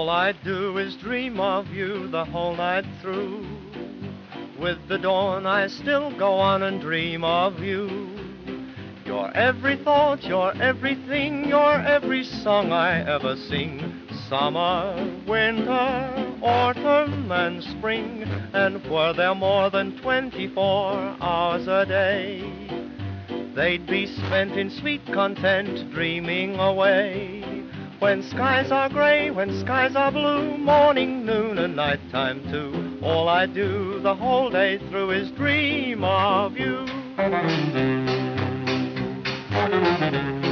All I do is dream of you the whole night through. With the dawn I still go on and dream of you. You're every thought, you're everything, you're every song I ever sing. Summer, winter, autumn, and spring. And were there more than 24 hours a day, they'd be spent in sweet content, dreaming away. When skies are gray, when skies are blue, morning, noon, and nighttime too, all I do the whole day through is dream of you.